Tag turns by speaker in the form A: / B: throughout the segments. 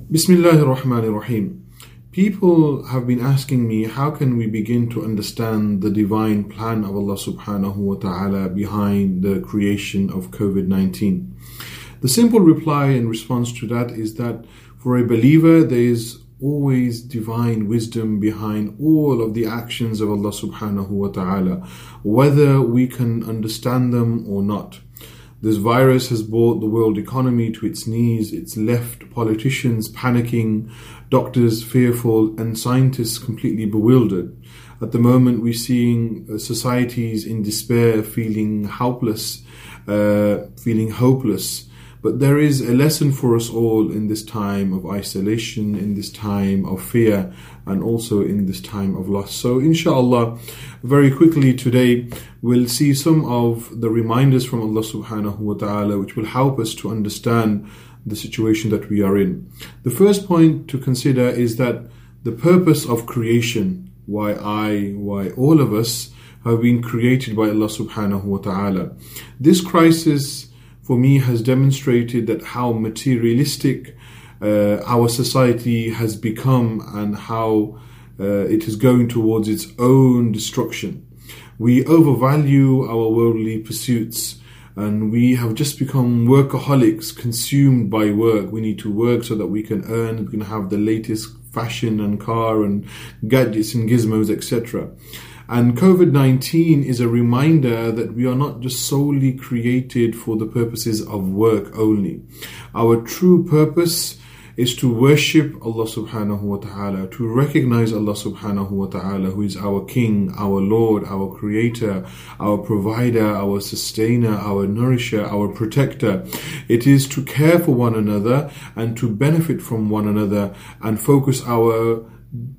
A: Bismillahir Rahmanir Rahim. People have been asking me, how can we begin to understand the divine plan of Allah subhanahu wa ta'ala behind the creation of COVID-19? The simple reply in response to that is that for a believer, there is always divine wisdom behind all of the actions of Allah subhanahu wa ta'ala, whether we can understand them or not. This virus has brought the world economy to its knees. It's left politicians panicking, doctors fearful, and scientists completely bewildered. At the moment, we're seeing societies in despair, feeling helpless, feeling hopeless. But there is a lesson for us all in this time of isolation, in this time of fear, and also in this time of loss. So inshallah, very quickly today, we'll see some of the reminders from Allah subhanahu wa ta'ala which will help us to understand the situation that we are in. The first point to consider is that the purpose of creation, why all of us have been created by Allah subhanahu wa ta'ala. This crisis for me has demonstrated that how materialistic our society has become and how it is going towards its own destruction. We overvalue our worldly pursuits and we have just become workaholics, consumed by work. We need to work so that we can earn, we can have the latest fashion and car and gadgets and gizmos, etc. And COVID-19 is a reminder that we are not just solely created for the purposes of work only. Our true purpose is to worship Allah subhanahu wa ta'ala, to recognize Allah subhanahu wa ta'ala, who is our King, our Lord, our Creator, our Provider, our Sustainer, our Nourisher, our Protector. It is to care for one another and to benefit from one another and focus our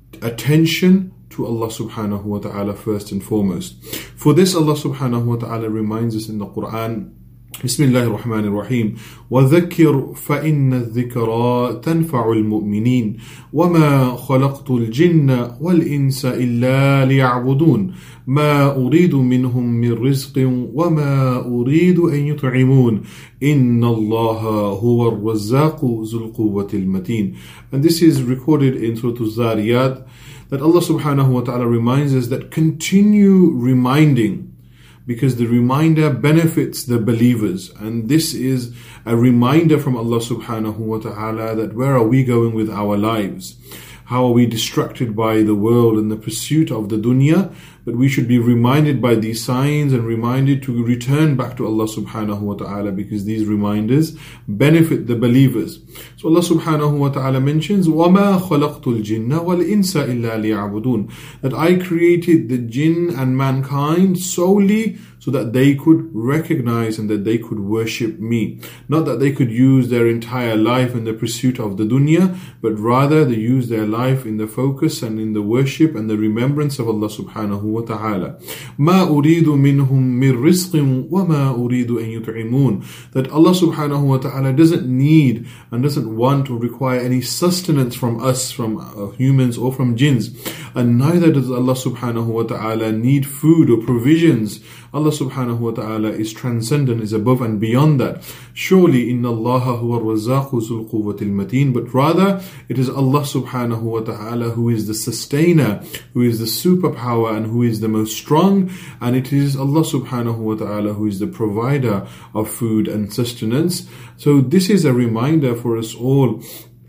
A: attention to Allah subhanahu wa ta'ala first and foremost. For this, Allah subhanahu wa ta'ala reminds us in the Quran, Bismillahir Rahmanir Rahim, وَذَكِّرْ فَإِنَّ الذِّكْرَى تَنْفَعُ الْمُؤْمِنِينَ وَمَا خَلَقْتُ الْجِنَّ وَالْإِنسَ إِلَّا لِيَعْبُدُونَ مَا أُرِيدُ مِنْهُمْ مِنْ رِزْقٍ وَمَا أُرِيدُ أَنْ يُطْعِمُونَ إِنَّ اللَّهَ هُوَ الرَّزَّاقُ ذُو الْقُوَّةِ الْمَتِينَ. And this is recorded in Surah Al-Zariyat, that Allah subhanahu wa ta'ala reminds us that continue reminding, because the reminder benefits the believers. And this is a reminder from Allah subhanahu wa ta'ala that where are we going with our lives? How are we distracted by the world and the pursuit of the dunya? But we should be reminded by these signs and reminded to return back to Allah subhanahu wa ta'ala, because these reminders benefit the believers. So Allah subhanahu wa ta'ala mentions, وَمَا خَلَقْتُ الْجِنَّ وَالْإِنسَ إِلَّا لِيَعْبُدُونَ, that I created the jinn and mankind solely so that they could recognize and that they could worship me. Not that they could use their entire life in the pursuit of the dunya, but rather they use their life in the focus and in the worship and the remembrance of Allah subhanahu wa ta'ala. مَا أُرِيدُ مِنْهُمْ مِنْ رِزْقٍ وَمَا أُرِيدُ أَنْ يُطْعِمُونَ, that Allah subhanahu wa ta'ala doesn't need and doesn't want or require any sustenance from us, from humans or from jinns. And neither does Allah subhanahu wa ta'ala need food or provisions. Allah subhanahu wa ta'ala is transcendent, is above and beyond that. Surely, inna Allaha huwa ar-razzaqu zul quwwatil mateen, but rather it is Allah subhanahu wa ta'ala who is the sustainer, who is the superpower and who is the most strong, and it is Allah subhanahu wa ta'ala who is the provider of food and sustenance. So this is a reminder for us all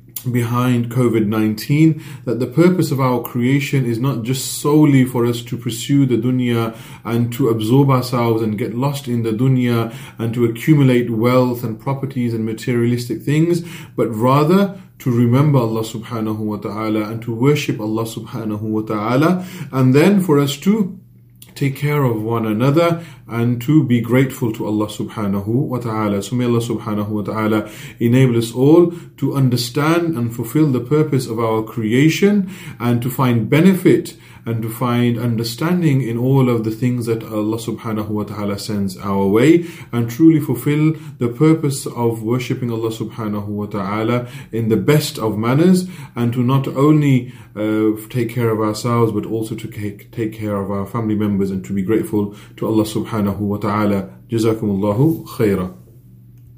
A: behind COVID-19, that the purpose of our creation is not just solely for us to pursue the dunya and to absorb ourselves and get lost in the dunya and to accumulate wealth and properties and materialistic things, but rather to remember Allah subhanahu wa ta'ala and to worship Allah subhanahu wa ta'ala, and then for us to take care of one another and to be grateful to Allah subhanahu wa ta'ala. So may Allah subhanahu wa ta'ala enable us all to understand and fulfill the purpose of our creation and to find benefit and to find understanding in all of the things that Allah subhanahu wa ta'ala sends our way, and truly fulfill the purpose of worshipping Allah subhanahu wa ta'ala in the best of manners, and to not only take care of ourselves but also to take care of our family members and to be grateful to Allah subhanahu wa ta'ala. Jazakumullahu khaira.